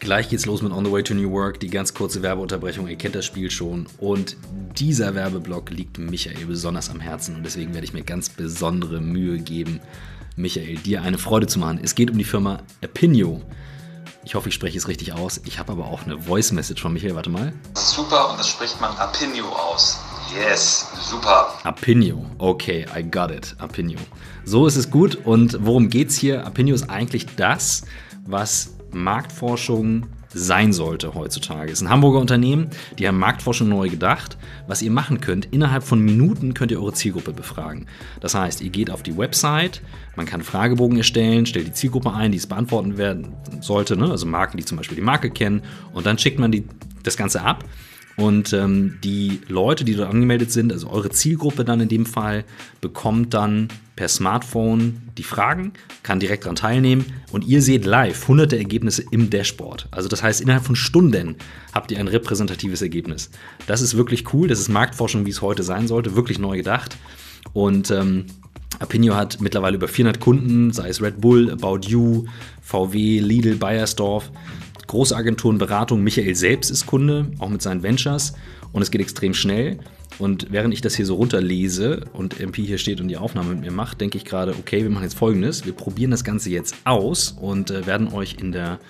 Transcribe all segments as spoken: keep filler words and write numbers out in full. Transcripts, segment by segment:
Gleich geht's los mit On the Way to New Work, die ganz kurze Werbeunterbrechung, ihr kennt das Spiel schon. Und dieser Werbeblock liegt Michael besonders am Herzen und deswegen werde ich mir ganz besondere Mühe geben, Michael, dir eine Freude zu machen. Es geht um die Firma Apinio. Ich hoffe, ich spreche es richtig aus. Ich habe aber auch eine Voice-Message von Michael, warte mal. Super, und das spricht man Apinio aus. Yes, super. Apinio, okay, I got it, Apinio. So ist es gut und worum geht's hier? Apinio ist eigentlich das, was Marktforschung sein sollte heutzutage. Es ist ein Hamburger Unternehmen, die haben Marktforschung neu gedacht. Was ihr machen könnt, innerhalb von Minuten könnt ihr eure Zielgruppe befragen. Das heißt, ihr geht auf die Website, man kann Fragebogen erstellen, stellt die Zielgruppe ein, die es beantworten werden sollte, ne? Also Marken, die zum Beispiel die Marke kennen, und dann schickt man die, das Ganze ab. Und ähm, die Leute, die dort angemeldet sind, also eure Zielgruppe dann in dem Fall, bekommt dann per Smartphone die Fragen, kann direkt daran teilnehmen und ihr seht live hunderte Ergebnisse im Dashboard. Also das heißt, innerhalb von Stunden habt ihr ein repräsentatives Ergebnis. Das ist wirklich cool, das ist Marktforschung, wie es heute sein sollte, wirklich neu gedacht. Und ähm, Apinio hat mittlerweile über vierhundert Kunden, sei es Red Bull, About You, V W, Lidl, Bayersdorf. Große Agenturen, Beratung, Michael selbst ist Kunde, auch mit seinen Ventures, und es geht extrem schnell. Und während ich das hier so runterlese und M P hier steht und die Aufnahme mit mir macht, denke ich gerade, okay, wir machen jetzt Folgendes, wir probieren das Ganze jetzt aus und äh, werden euch in der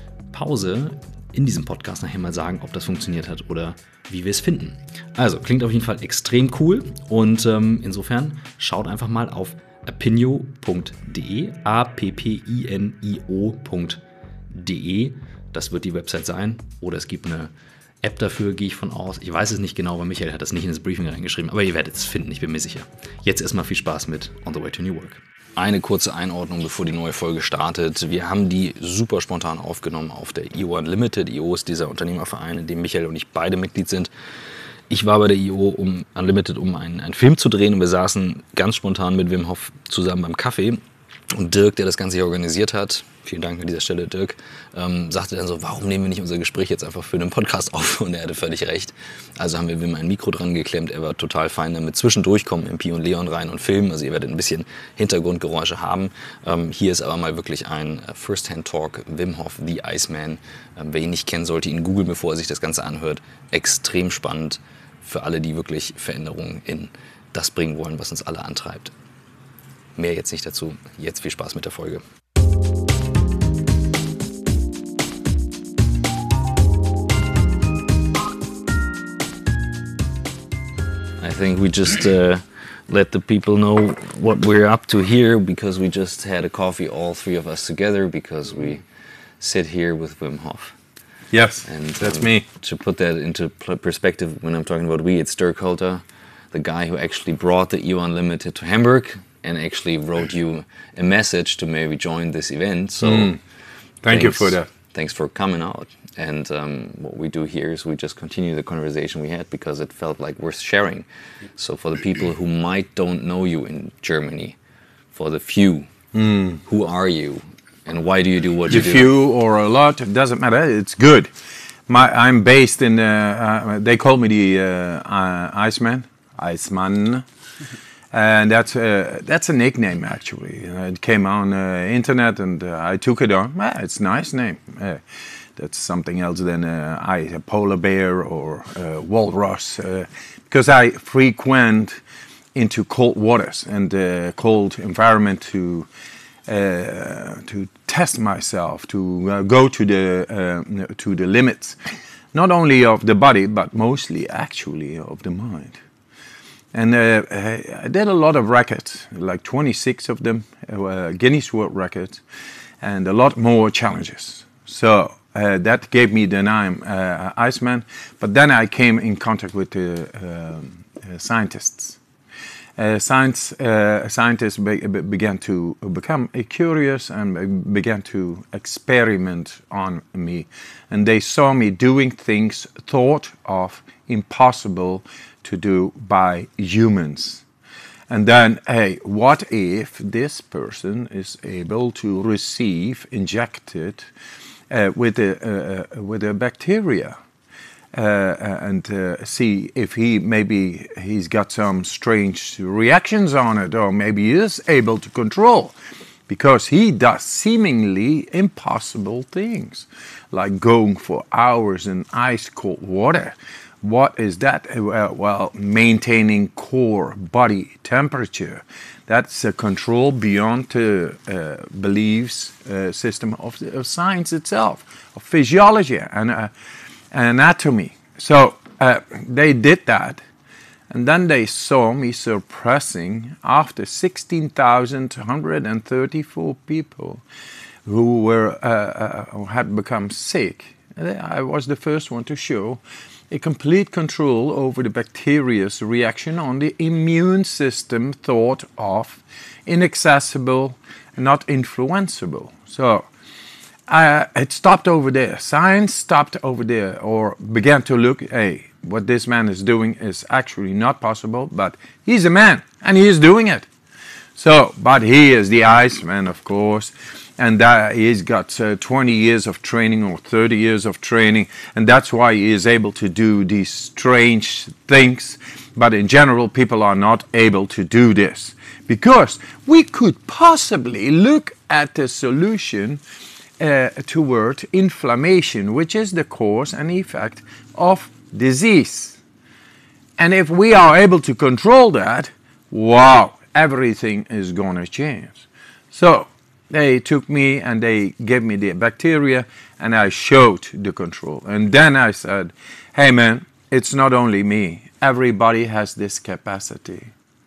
Pause in diesem Podcast nachher mal sagen, ob das funktioniert hat oder wie wir es finden. Also, klingt auf jeden Fall extrem cool und ähm, insofern schaut einfach mal auf apinio punkt de, a p p i n i o punkt de. Das wird die Website sein. Oder es gibt eine App dafür, gehe ich von aus. Ich weiß es nicht genau, weil Michael hat das nicht in das Briefing reingeschrieben. Aber ihr werdet es finden, ich bin mir sicher. Jetzt erstmal viel Spaß mit On the Way to New Work. Eine kurze Einordnung, bevor die neue Folge startet. Wir haben die super spontan aufgenommen auf der I O Unlimited. I O ist dieser Unternehmerverein, in dem Michael und ich beide Mitglied sind. Ich war bei der I O um, Unlimited, um einen, einen Film zu drehen. Und wir saßen ganz spontan mit Wim Hof zusammen beim Kaffee. Und Dirk, der das Ganze hier organisiert hat, vielen Dank an dieser Stelle, Dirk, ähm, sagte dann so, warum nehmen wir nicht unser Gespräch jetzt einfach für einen Podcast auf? Und er hatte völlig recht. Also haben wir Wim ein Mikro dran geklemmt, er war total fein damit. Zwischendurch kommen M P und Leon rein und filmen, also ihr werdet ein bisschen Hintergrundgeräusche haben. Ähm, hier ist aber mal wirklich ein First-Hand-Talk, Wim Hof, The Iceman. Ähm, wer ihn nicht kennt, sollte ihn googeln, bevor er sich das Ganze anhört. Extrem spannend für alle, die wirklich Veränderungen in das bringen wollen, was uns alle antreibt. Mehr jetzt nicht dazu. Jetzt viel Spaß mit der Folge. I think we just uh, let the people know what we're up to here because we just had a coffee, all three of us together, because we sit here with Wim Hof. Yes, and that's um, me. To put that into perspective, when I'm talking about we, it's Dirk Holter, the guy who actually brought the I O Unlimited to Hamburg and actually wrote you a message to maybe join this event. So mm. Thank thanks, you for that. Thanks for coming out. And um, what we do here is we just continue the conversation we had because it felt like worth sharing. So for the people who might don't know you in Germany, for the few, mm. who are you and why do you do what the you do? The few or a lot, it doesn't matter. It's good. My, I'm based in, uh, uh, they call me the uh, uh, Iceman, Iceman. And that's uh, that's a nickname actually. Uh, it came on uh, internet, and uh, I took it on. Ah, it's a nice name. Uh, that's something else than uh, I a polar bear or uh, walrus, uh, because I frequent into cold waters and uh, cold environment to uh, to test myself, to uh, go to the uh, to the limits, not only of the body but mostly actually of the mind. And uh, I did a lot of records, like twenty-six of them, uh, Guinness World Records, and a lot more challenges. So uh, that gave me the name uh, Iceman. But then I came in contact with the uh, uh, scientists. Uh, science uh, scientists be- began to become curious and began to experiment on me. And they saw me doing things thought of impossible to do by humans. And then, hey, what if this person is able to receive injected uh, with a uh, with a bacteria, uh, and uh, see if he maybe he's got some strange reactions on it, or maybe he is able to control, because he does seemingly impossible things, like going for hours in ice cold water. What is that? Well, well, maintaining core body temperature. That's a control beyond the uh, beliefs uh, system of, the, of science itself, of physiology and uh, anatomy. So uh, they did that, and then they saw me suppressing, after sixteen thousand one hundred thirty-four people who were uh, uh, who had become sick. I was the first one to show a complete control over the bacteria's reaction on the immune system, thought of inaccessible, not influenceable. So uh, it stopped over there. Science stopped over there, or began to look, hey, what this man is doing is actually not possible, but he's a man and he is doing it. So, but he is the Iceman, of course, and that he's got uh, twenty years of training or thirty years of training, and that's why he is able to do these strange things. But in general, people are not able to do this, because we could possibly look at the solution uh, toward inflammation, which is the cause and effect of disease. And if we are able to control that, wow, everything is going to change. So they took me and they gave me the bacteria, and I showed the control. And then I said, hey man, it's not only me. Everybody has this capacity.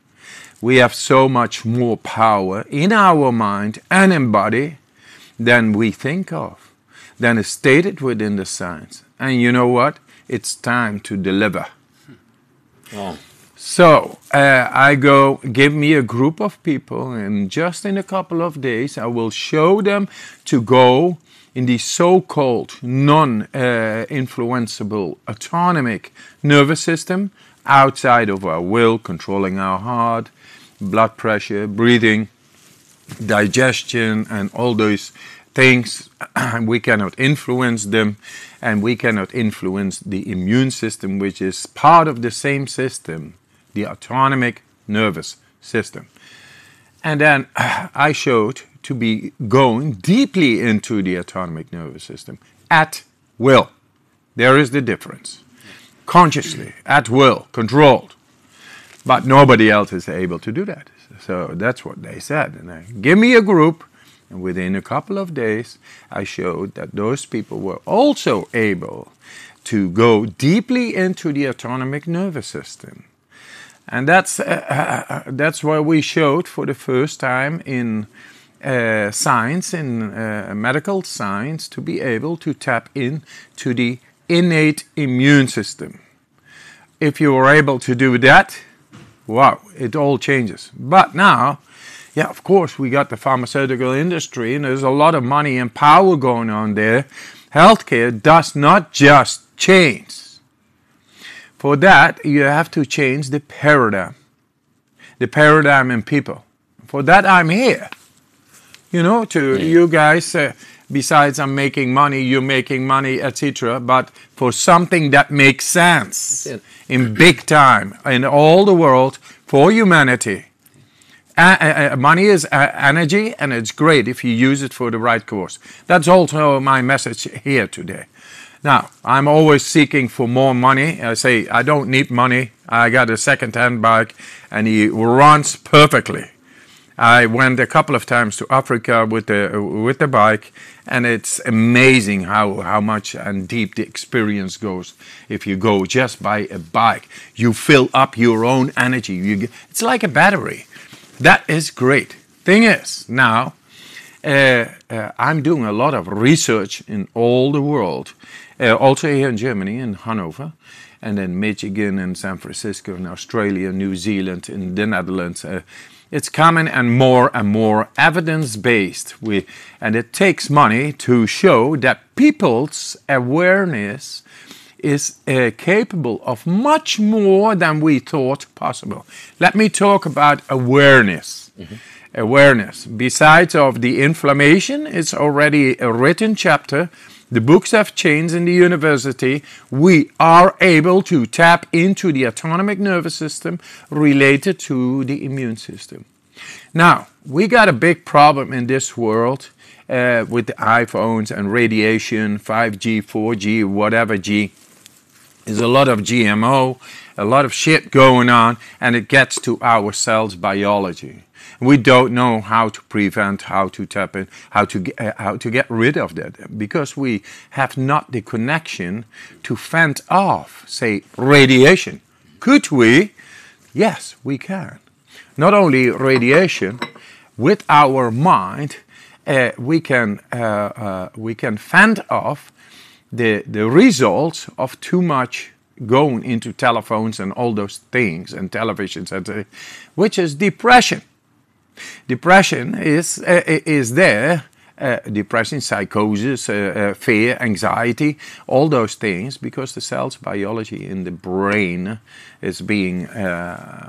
We have so much more power in our mind and in body than we think of, than is stated within the science. And you know what? It's time to deliver. Wow. So uh, I go, give me a group of people, and just in a couple of days I will show them to go in the so-called non-influenceable uh, autonomic nervous system, outside of our will, controlling our heart, blood pressure, breathing, digestion, and all those things. We cannot influence them, and we cannot influence the immune system, which is part of the same system, the autonomic nervous system. And then I showed to be going deeply into the autonomic nervous system at will. There is the difference. Consciously, at will, controlled. But nobody else is able to do that. So that's what they said. And I, give me a group, and within a couple of days, I showed that those people were also able to go deeply into the autonomic nervous system. And that's uh, that's why we showed for the first time in uh, science, in uh, medical science, to be able to tap into the innate immune system. If you are able to do that, wow, it all changes. But now, yeah, of course, we got the pharmaceutical industry, and there's a lot of money and power going on there. Healthcare does not just change. For that, you have to change the paradigm, the paradigm in people. For that, I'm here. You know, to yeah. you guys, uh, besides I'm making money, you're making money, et cetera. But for something that makes sense in big time, in all the world, for humanity. Uh, uh, money is uh, energy, and it's great if you use it for the right cause. That's also my message here today. Now, I'm always seeking for more money. I say, I don't need money. I got a second-hand bike, and he runs perfectly. I went a couple of times to Africa with the with the bike, and it's amazing how, how much and deep the experience goes if you go just by a bike. You fill up your own energy. You, it's like a battery. That is great. Thing is, now, uh, uh, I'm doing a lot of research in all the world. Uh, also here in Germany, in Hanover, and then Michigan and San Francisco, and Australia, New Zealand, in the Netherlands. Uh, it's coming, and more and more evidence-based. We, and it takes money to show that people's awareness is uh, capable of much more than we thought possible. Let me talk about awareness. Mm-hmm. Awareness. Besides of the inflammation, it's already a written chapter. The books have changed in the university. We are able to tap into the autonomic nervous system related to the immune system. Now, we got a big problem in this world uh, with the iPhones and radiation, five G, four G, whatever G. There's a lot of G M O, a lot of shit going on, and it gets to our cells' biology. We don't know how to prevent, how to tap in, how to get, uh, how to get rid of that, because we have not the connection to fend off, say, radiation. Could we? Yes, we can. Not only radiation, with our mind, uh, we can uh, uh, we can fend off the the results of too much going into telephones and all those things and televisions, and uh, which is depression. Depression is uh, is there. Uh, depression, psychosis, uh, uh, fear, anxiety, all those things, because the cell's biology in the brain is being uh,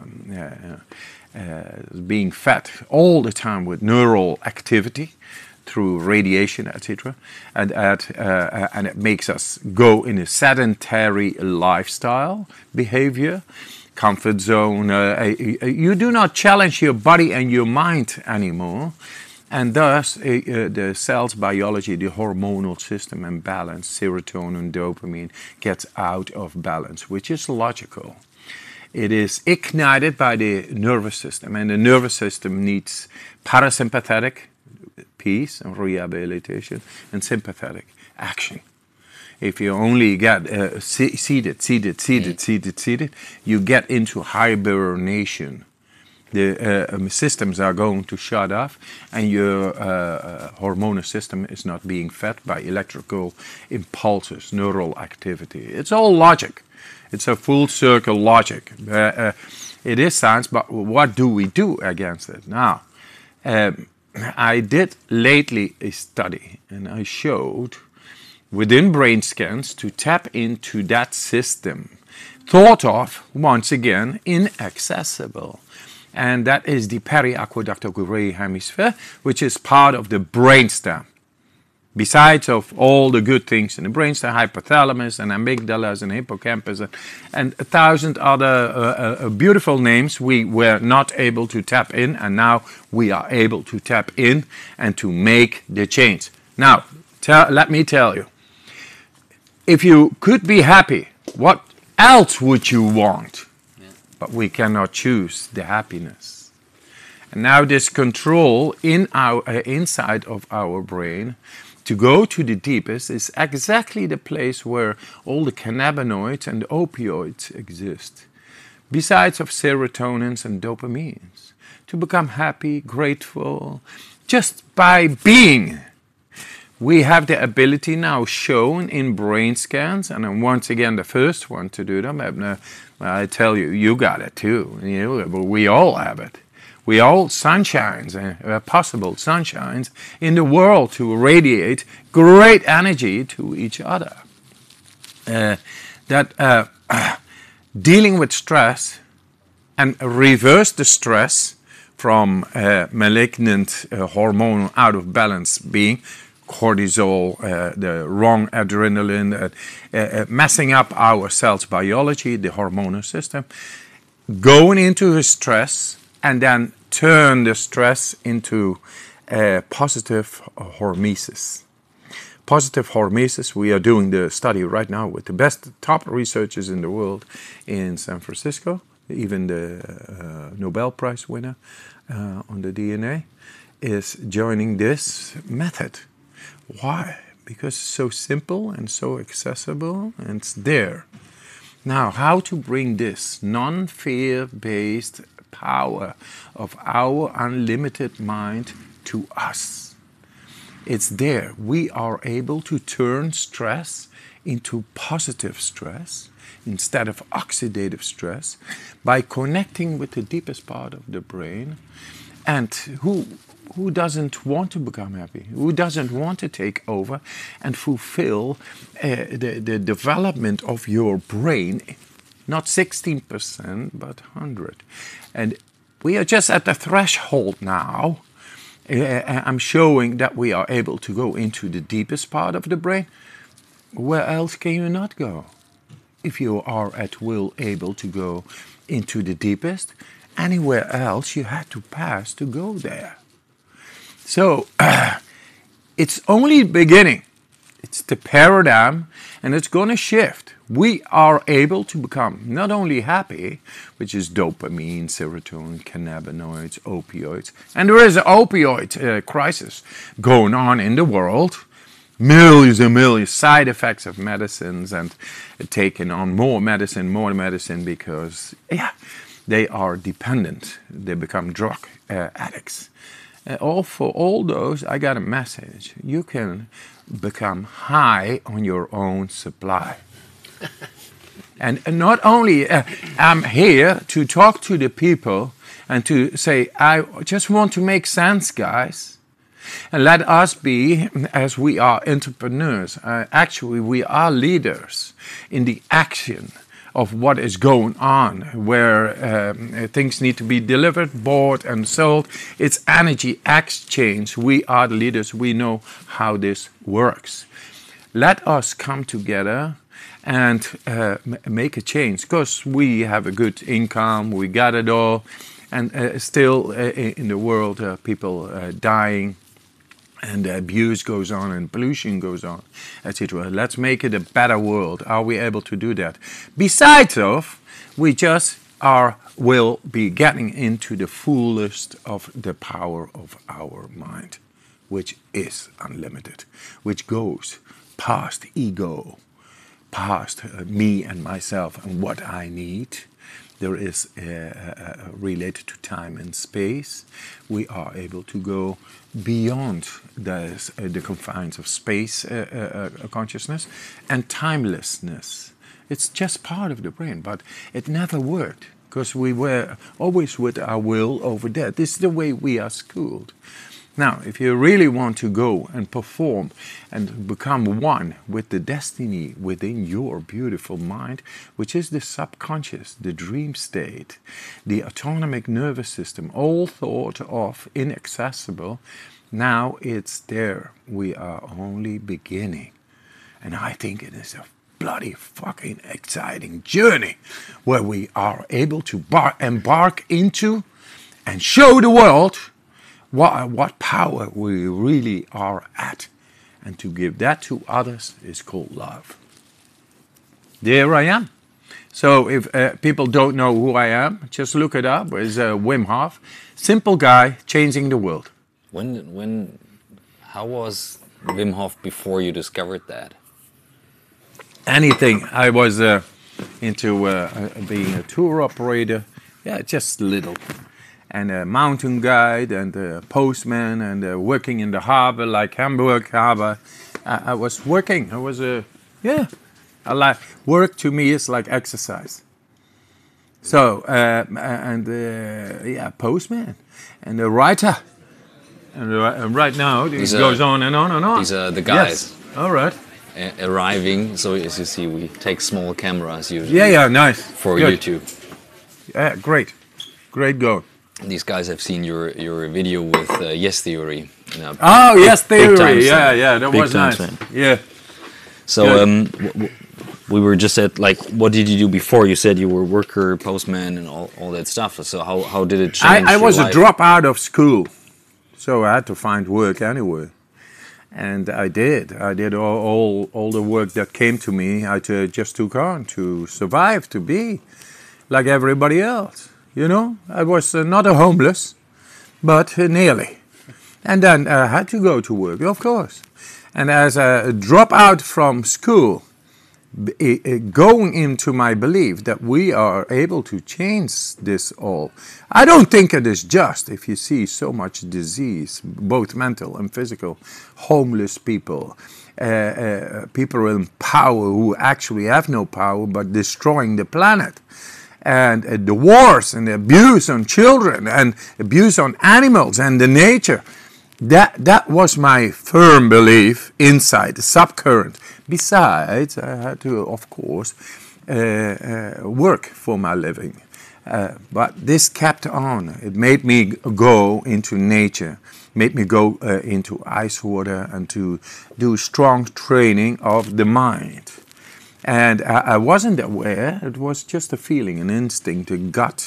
uh, uh, being fed all the time with neural activity through radiation, et cetera, and at, uh, and it makes us go in a sedentary lifestyle behavior. Comfort zone. Uh, you do not challenge your body and your mind anymore, and thus uh, uh, the cell's biology, the hormonal system and balance, serotonin, dopamine, gets out of balance, which is logical. It is ignited by the nervous system, and the nervous system needs parasympathetic, peace and rehabilitation, and sympathetic action. If you only get uh, seated, seated, seated, seated, seated, you get into hibernation. The uh, systems are going to shut off, and your uh, hormonal system is not being fed by electrical impulses, neural activity. It's all logic. It's a full circle logic. Uh, uh, it is science, but what do we do against it? Now, um, I did lately a study, and I showed within brain scans to tap into that system, thought of, once again, inaccessible. And that is the periaqueductal gray hemisphere, which is part of the brainstem. Besides of all the good things in the brainstem, hypothalamus and amygdalas and hippocampus and, and a thousand other uh, uh, beautiful names, we were not able to tap in, and now we are able to tap in and to make the change. Now, tell, let me tell you, if you could be happy, what else would you want? Yeah. But we cannot choose the happiness. And now this control in our uh, inside of our brain to go to the deepest is exactly the place where all the cannabinoids and the opioids exist. Besides of serotonins and dopamines. To become happy, grateful, just by being. We have the ability now shown in brain scans, and I'm once again the first one to do them. Uh, I tell you, you got it too. You know, we all have it. We all sunshines, uh, possible sunshines in the world to radiate great energy to each other. Uh, that uh, uh, dealing with stress and reverse the stress from uh, malignant uh, hormone out of balance being cortisol, uh, the wrong adrenaline, uh, uh, messing up our cells' biology, the hormonal system, going into stress, and then turn the stress into uh, positive hormesis. Positive hormesis, we are doing the study right now with the best top researchers in the world in San Francisco, even the uh, Nobel Prize winner uh, on the D N A is joining this method. Why? Because it's so simple and so accessible, and it's there. Now, how to bring this non-fear-based power of our unlimited mind to us? It's there. We are able to turn stress into positive stress instead of oxidative stress by connecting with the deepest part of the brain. And who who doesn't want to become happy? Who doesn't want to take over and fulfill uh, the, the development of your brain? Not sixteen percent, but one hundred. And we are just at the threshold now. Uh, I'm showing that we are able to go into the deepest part of the brain. Where else can you not go? If you are at will able to go into the deepest anywhere else, you had to pass to go there. So uh, it's only the beginning. It's the paradigm, and it's going to shift. We are able to become not only happy, which is dopamine, serotonin, cannabinoids, opioids, and there is an opioid uh, crisis going on in the world. Millions and millions side effects of medicines, and taking on more medicine, more medicine, because yeah, they are dependent. They become drug uh, addicts. Uh, all for all those, I got a message. You can become high on your own supply. and, and not only uh, I'm here to talk to the people and to say, I just want to make sense, guys. And let us be, as we are entrepreneurs, uh, actually we are leaders in the action of what is going on, where um, things need to be delivered, bought and sold. It's energy exchange. We are the leaders. We know how this works. Let us come together and uh, make a change, because we have a good income, we got it all, and uh, still uh, in the world uh, people uh, dying, and abuse goes on, and pollution goes on, et cetera. Let's make it a better world. Are we able to do that? Besides of, we just are will be getting into the fullest of the power of our mind, which is unlimited, which goes past ego, past uh, me and myself and what I need. There is uh, uh, related to time and space. We are able to go beyond the, uh, the confines of space uh, uh, consciousness and timelessness. It's just part of the brain, but it never worked because we were always with our will over there. This is the way we are schooled. Now, if you really want to go and perform and become one with the destiny within your beautiful mind, which is the subconscious, the dream state, the autonomic nervous system, all thought of inaccessible, now it's there. We are only beginning. And I think it is a bloody fucking exciting journey where we are able to bar- embark into and show the world What, what power we really are at. And to give that to others is called love. There I am. So if uh, people don't know who I am, just look it up. It's uh, Wim Hof. Simple guy changing the world. When, when, how was Wim Hof before you discovered that? Anything. I was uh, into uh, being a tour operator. Yeah, just little. And a mountain guide, and a postman, and uh, working in the harbor, like Hamburg harbor. I, I was working. I was a, uh, yeah. I like work. To me is like exercise. So uh, and uh, yeah, postman, and a writer, and, uh, and right now it goes on and on and on. These are the guys. Yes. All right. A arriving. So as you see, we take small cameras usually. Yeah, yeah, nice. For Good. YouTube. Yeah, great, great go. These guys have seen your your video with uh, Yes Theory. You know, oh, big, Yes Theory. Time, yeah, yeah, that big was nice. Fan. Yeah. So um, w w we were just at like, what did you do before? You said you were worker, postman, and all, all that stuff. So how how did it change? I, I was your a life? dropout of school, so I had to find work anyway, and I did. I did all all, all the work that came to me. I uh, just took on to survive, to be like everybody else. You know, I was uh, not a homeless, but uh, nearly. And then I had to go to work, of course. And as a dropout from school, b- going into my belief that we are able to change this all. I don't think it is just if you see so much disease, both mental and physical, homeless people, uh, uh, people in power who actually have no power but destroying the planet. And uh, the wars and the abuse on children and abuse on animals and the nature. That that was my firm belief inside the subcurrent. Besides, I had to, of course, uh, uh, work for my living. Uh, but this kept on. It made me go into nature, made me go uh, into ice water and to do strong training of the mind. And I, I wasn't aware. It was just a feeling, an instinct, a gut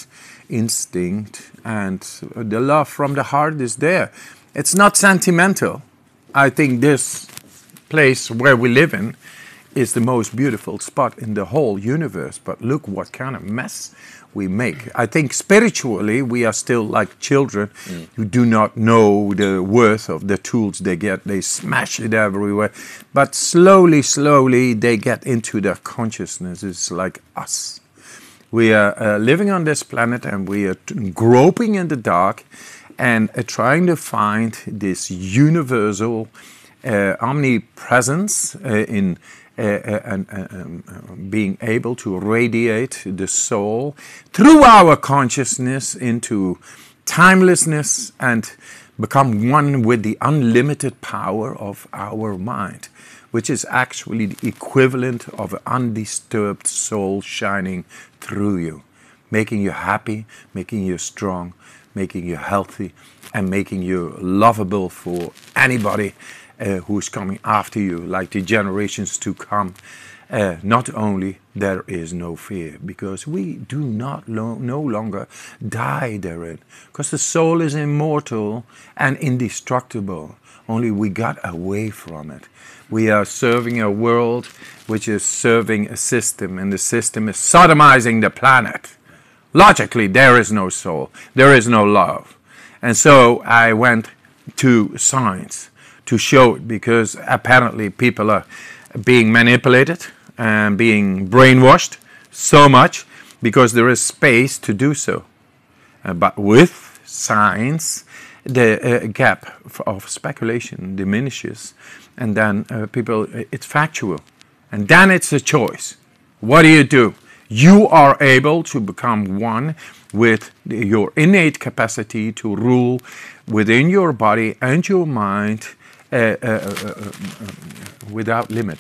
instinct, and the love from the heart is there. It's not sentimental. I think this place where we live in is the most beautiful spot in the whole universe, but look what kind of mess we make. I think spiritually we are still like children mm. who do not know the worth of the tools they get. They smash it everywhere. But slowly, slowly they get into their consciousness. It's like us. We are uh, living on this planet and we are t- groping in the dark and uh, trying to find this universal uh, omnipresence uh, in Uh, uh, and uh, um, uh, being able to radiate the soul through our consciousness into timelessness and become one with the unlimited power of our mind, which is actually the equivalent of an undisturbed soul shining through you, making you happy, making you strong, making you healthy, and making you lovable for anybody Uh, who's coming after you, like the generations to come. Uh, not only there is no fear, because we do not lo- no longer die therein, because the soul is immortal and indestructible. Only we got away from it. We are serving a world which is serving a system, and the system is sodomizing the planet. Logically, there is no soul, there is no love. And so I went to science to show it, because apparently people are being manipulated and being brainwashed so much because there is space to do so. Uh, but with science, the uh, gap of speculation diminishes, and then uh, people, it's factual. And then it's a choice. What do you do? You are able to become one with your innate capacity to rule within your body and your mind Uh, uh, uh, uh, without limit,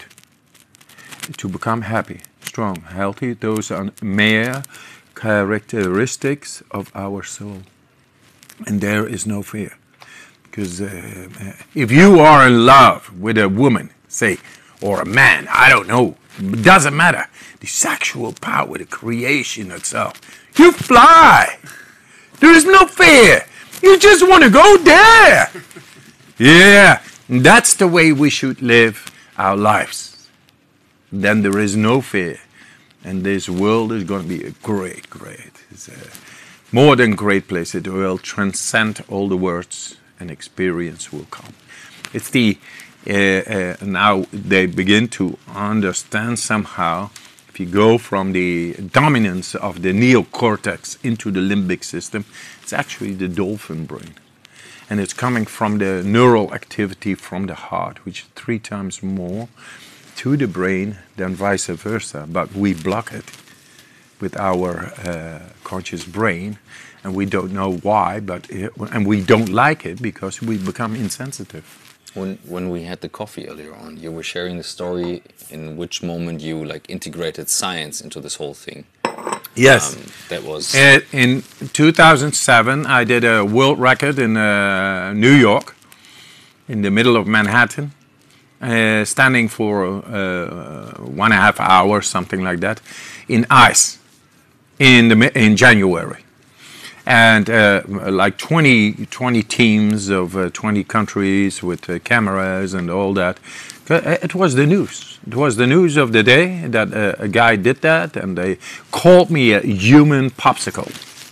to become happy, strong, healthy. Those are mere characteristics of our soul, and there is no fear, because uh, if you are in love with a woman, say, or a man, I don't know, it doesn't matter, the sexual power, the creation itself, you fly. There is no fear. You just want to go there. Yeah. That's the way we should live our lives. Then there is no fear. And this world is going to be a great, great, it's a more than great place. It will transcend all the words, and experience will come. It's the, uh, uh, now they begin to understand somehow, if you go from the dominance of the neocortex into the limbic system, it's actually the dolphin brain. And it's coming from the neural activity from the heart, which is three times more to the brain than vice versa. But we block it with our uh, conscious brain, and we don't know why, but it, and we don't like it because we become insensitive. When when we had the coffee earlier on, you were sharing the story in which moment you like integrated science into this whole thing. Yes, um, that was uh, in two thousand seven. I did a world record in uh, New York, in the middle of Manhattan, uh, standing for uh, one and a half hours, something like that, in ice, in the in January, and uh, like twenty, twenty teams of uh, twenty countries with uh, cameras and all that. It was the news. It was the news of the day that uh, a guy did that, and they called me a human popsicle.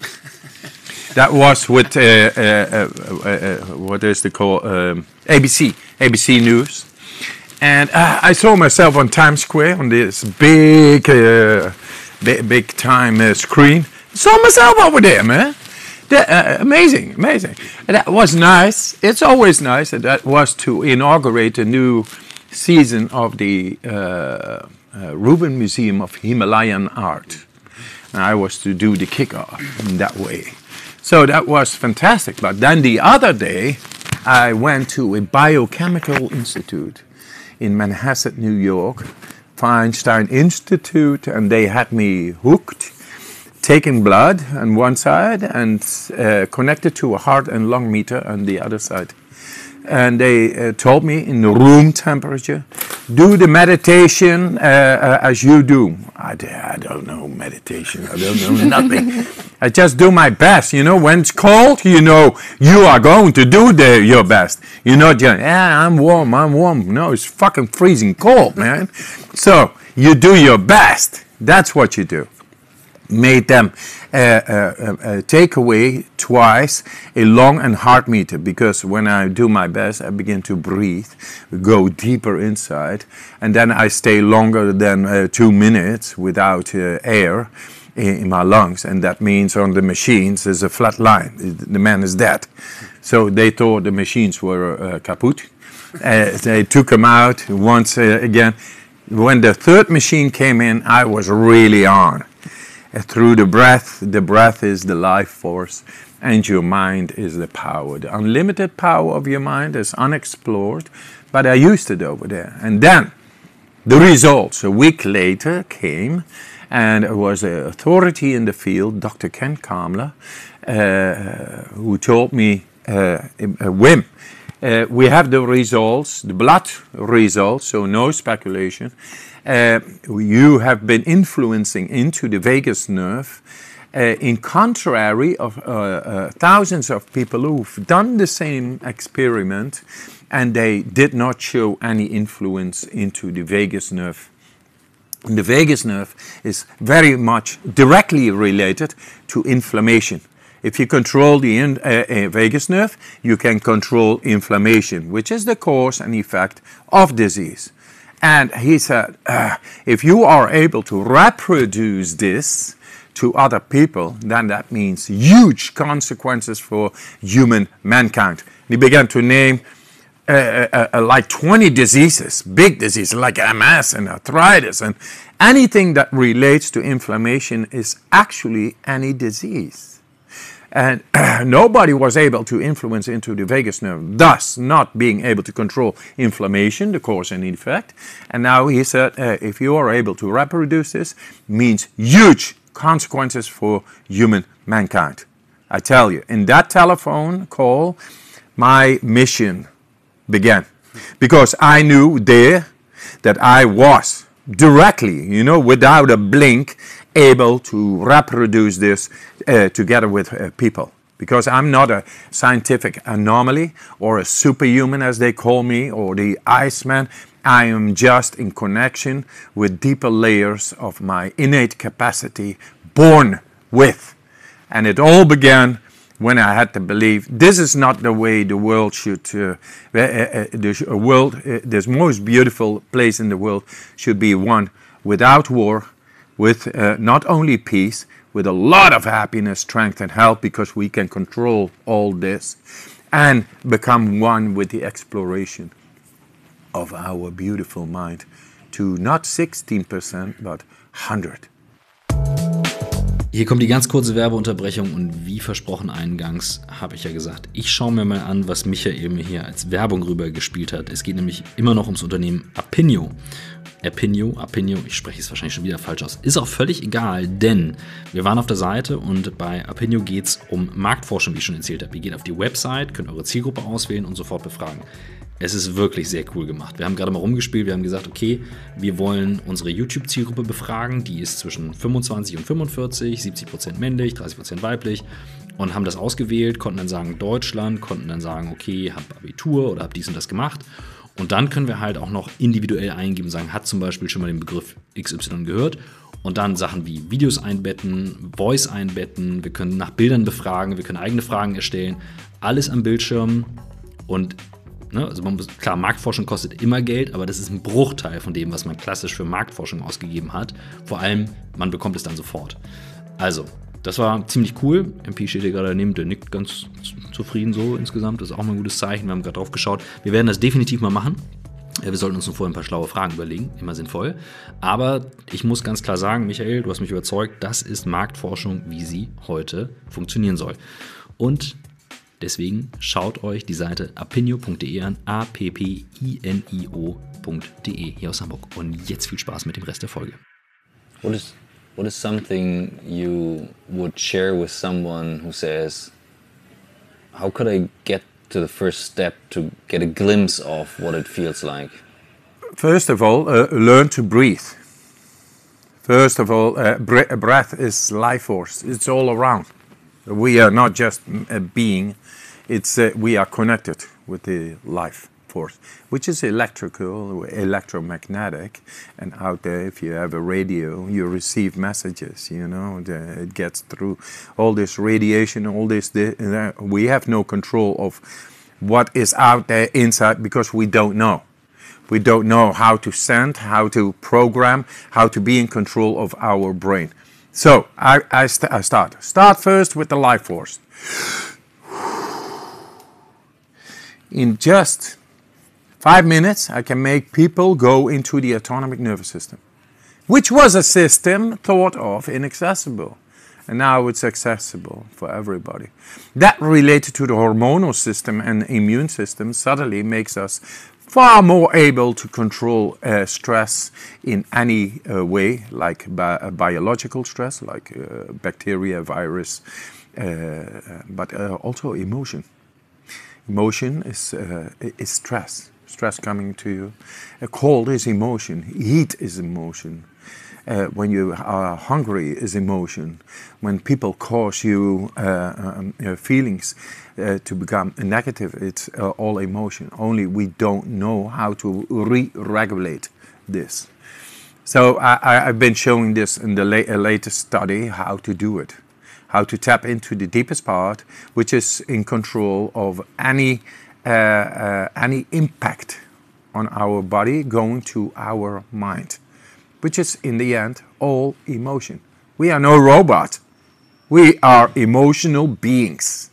That was with, uh, uh, uh, uh, what is the call, um, A B C, A B C News. And uh, I saw myself on Times Square on this big, uh, big, big time uh, screen. I saw myself over there, man. That, uh, amazing, amazing. And that was nice. It's always nice. And that was to inaugurate a new season of the uh, uh, Rubin Museum of Himalayan Art. And I was to do the kickoff in that way. So that was fantastic. But then the other day, I went to a biochemical institute in Manhasset, New York, Feinstein Institute, and they had me hooked, taking blood on one side and uh, connected to a heart and lung meter on the other side. And they uh, told me in the room temperature do the meditation uh, uh, as you do. I, I don't know meditation. I don't know nothing. I just do my best. You know, when it's cold, you know, you are going to do the, your best. You're not just, yeah, I'm warm, I'm warm. No, it's fucking freezing cold, man. So you do your best. That's what you do. Made them uh, uh, uh, take away twice a long and hard meter, because when I do my best, I begin to breathe, go deeper inside, and then I stay longer than uh, two minutes without uh, air in, in my lungs, and that means on the machines there's a flat line. The man is dead. So they thought the machines were uh, kaput. Uh, they took them out once uh, again. When the third machine came in, I was really on. Through the breath, the breath is the life force, and your mind is the power. The unlimited power of your mind is unexplored, but I used it over there. And then the results a week later came, and it was an authority in the field, Doctor Ken Kamler, uh, who told me, uh, Wim, uh, we have the results, the blood results, so no speculation. Uh, you have been influencing into the vagus nerve uh, in contrary of uh, uh, thousands of people who've done the same experiment, and they did not show any influence into the vagus nerve. And the vagus nerve is very much directly related to inflammation. If you control the in, uh, uh, vagus nerve, you can control inflammation, which is the cause and effect of disease. And he said, uh, if you are able to reproduce this to other people, then that means huge consequences for human mankind. He began to name uh, uh, uh, like twenty diseases, big diseases like M S and arthritis, and anything that relates to inflammation is actually any disease. And nobody was able to influence into the vagus nerve, thus not being able to control inflammation, the cause and effect. And now he said, uh, if you are able to reproduce this, means huge consequences for human mankind. I tell you, in that telephone call, my mission began. Because I knew there that I was directly, you know, without a blink, able to reproduce this uh, together with uh, people. Because I'm not a scientific anomaly or a superhuman, as they call me, or the Iceman. I am just in connection with deeper layers of my innate capacity, born with. And it all began when I had to believe this is not the way the world should, uh, uh, uh, the world, uh, this most beautiful place in the world should be one without war, with uh, not only peace, with a lot of happiness, strength and health, because we can control all this, and become one with the exploration of our beautiful mind to not sixteen percent, but one hundred. Hier kommt die ganz kurze Werbeunterbrechung und wie versprochen eingangs habe ich ja gesagt, ich schaue mir mal an, was Michael mir hier als Werbung rübergespielt hat. Es geht nämlich immer noch ums Unternehmen Apinio. Apinio, Apinio, ich spreche es wahrscheinlich schon wieder falsch aus. Ist auch völlig egal, denn wir waren auf der Seite und bei Apinio geht es um Marktforschung, wie ich schon erzählt habe. Ihr geht auf die Website, könnt eure Zielgruppe auswählen und sofort befragen. Es ist wirklich sehr cool gemacht. Wir haben gerade mal rumgespielt, wir haben gesagt, okay, wir wollen unsere YouTube-Zielgruppe befragen, die ist zwischen fünfundzwanzig und fünfundvierzig, siebzig Prozent männlich, dreißig Prozent weiblich und haben das ausgewählt, konnten dann sagen Deutschland, konnten dann sagen, okay, hab Abitur oder hab dies und das gemacht. Und dann können wir halt auch noch individuell eingeben, sagen, hat zum Beispiel schon mal den Begriff X Y gehört und dann Sachen wie Videos einbetten, Voice einbetten, wir können nach Bildern befragen, wir können eigene Fragen erstellen, alles am Bildschirm und ne, also man muss, klar, Marktforschung kostet immer Geld, aber das ist ein Bruchteil von dem, was man klassisch für Marktforschung ausgegeben hat. Vor allem, man bekommt es dann sofort. Also, das war ziemlich cool. M P steht hier gerade daneben, der nickt ganz zufrieden so insgesamt. Das ist auch mal ein gutes Zeichen. Wir haben gerade drauf geschaut. Wir werden das definitiv mal machen. Wir sollten uns nur vorher ein paar schlaue Fragen überlegen. Immer sinnvoll. Aber ich muss ganz klar sagen, Michael, du hast mich überzeugt, das ist Marktforschung, wie sie heute funktionieren soll. Und deswegen schaut euch die Seite apinio punkt de an. A P P I N I O punkt de hier aus Hamburg. Und jetzt viel Spaß mit dem Rest der Folge. What is What is something you would share with someone who says, how could I get to the first step to get a glimpse of what it feels like? first of all, uh, learn to breathe. First of all, uh, bre- breath is life force. It's all around. We are not just a being. It's uh, we are connected with the life force, which is electrical, electromagnetic. And out there, if you have a radio, you receive messages. You know, the, it gets through all this radiation, all this. The, uh, we have no control of what is out there inside because we don't know. We don't know how to send, how to program, how to be in control of our brain. So I, I, st- I start. Start first with the life force. In just five minutes, I can make people go into the autonomic nervous system, which was a system thought of inaccessible. And now it's accessible for everybody. That related to the hormonal system and immune system suddenly makes us far more able to control uh, stress in any uh, way, like bi- uh, biological stress, like uh, bacteria, virus, uh, but uh, also emotion. Emotion is uh, is stress. Stress coming to you. A cold is emotion. Heat is emotion. Uh, when you are hungry is emotion. When people cause you uh, um, uh, feelings uh, to become negative, it's uh, all emotion. Only we don't know how to re-regulate this. So I, I, I've been showing this in the la- latest study, how to do it. How to tap into the deepest part, which is in control of any uh, uh, any impact on our body going to our mind, which is in the end all emotion. We are no robot. We are emotional beings.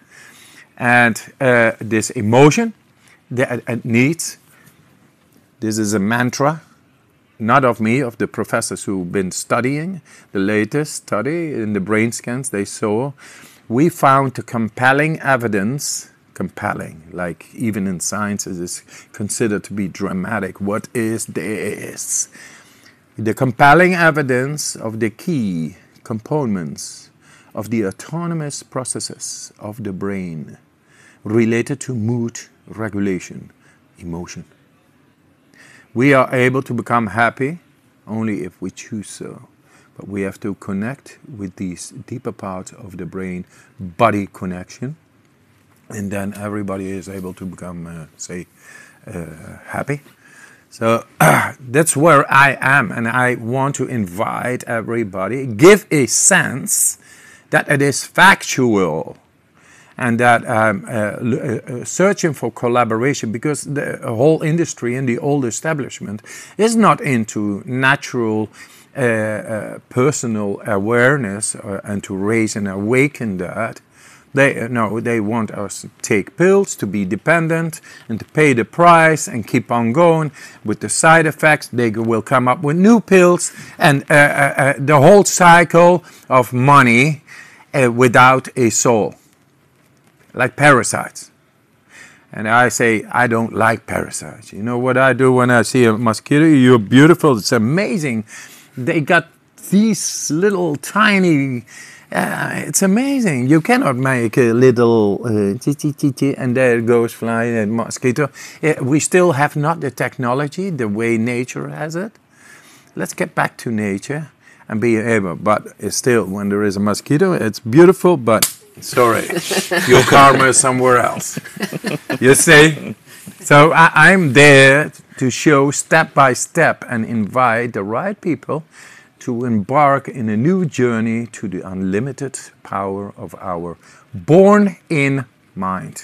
And uh, this emotion that it needs, this is a mantra, not of me, of the professors who've been studying the latest study in the brain scans they saw. We found compelling evidence, compelling, like even in science it is considered to be dramatic. What is this? The compelling evidence of the key components of the autonomous processes of the brain related to mood regulation, emotion. We are able to become happy only if we choose so. But we have to connect with these deeper parts of the brain-body connection. And then everybody is able to become, uh, say, uh, happy. So uh, that's where I am. And I want to invite everybody, give a sense that it is factual. And that um, uh, uh, searching for collaboration, because the whole industry and the old establishment is not into natural uh, uh, personal awareness uh, and to raise and awaken that. They uh, no, they want us to take pills, to be dependent, and to pay the price and keep on going with the side effects. They will come up with new pills and uh, uh, uh, the whole cycle of money uh, without a soul. Like parasites. And I say, I don't like parasites. You know what I do when I see a mosquito? You're beautiful. It's amazing. They got these little tiny, uh, it's amazing. You cannot make a little, uh, and there it goes flying a mosquito. Uh, we still have not the technology the way nature has it. Let's get back to nature and be able, but it's still, when there is a mosquito, it's beautiful, but sorry, your karma is somewhere else. You see? So I, I'm there to show step by step and invite the right people to embark in a new journey to the unlimited power of our born-in mind.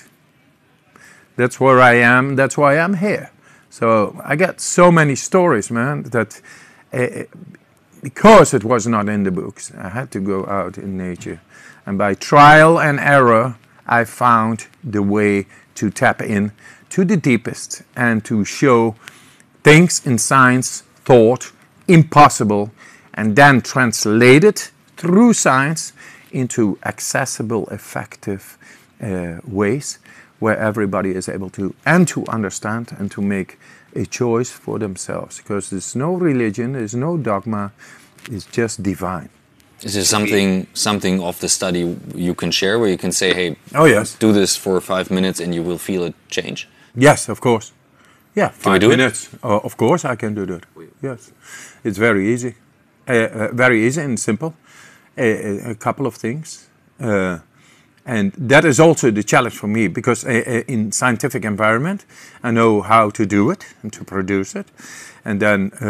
That's where I am. That's why I'm here. So I got so many stories, man, that uh, because it was not in the books, I had to go out in nature. And by trial and error, I found the way to tap in to the deepest and to show things in science thought impossible and then translate it through science into accessible, effective uh, ways where everybody is able to and to understand and to make a choice for themselves. Because there's no religion, there's no dogma, it's just divine. Is there something something of the study you can share where you can say, hey, oh yes, do this for five minutes and you will feel a change? Yes, of course. Yeah, Can we five do it? minutes. Uh, of course, I can do that. Yes, it's very easy, uh, uh, very easy and simple. Uh, a couple of things, uh, and that is also the challenge for me because uh, uh, in scientific environment, I know how to do it and to produce it. And then uh,